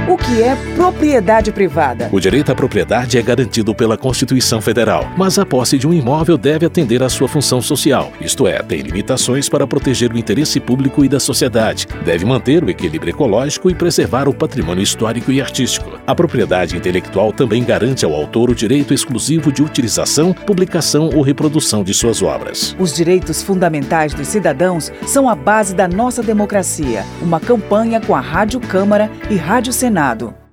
O que é propriedade privada? O direito à propriedade é garantido pela Constituição Federal, mas a posse de um imóvel deve atender à sua função social, isto é, tem limitações para proteger o interesse público e da sociedade, deve manter o equilíbrio ecológico e preservar o patrimônio histórico e artístico. A propriedade intelectual também garante ao autor o direito exclusivo de utilização, publicação ou reprodução de suas obras. Os direitos fundamentais dos cidadãos são a base da nossa democracia. Uma campanha com a Rádio Câmara e Rádio Senado.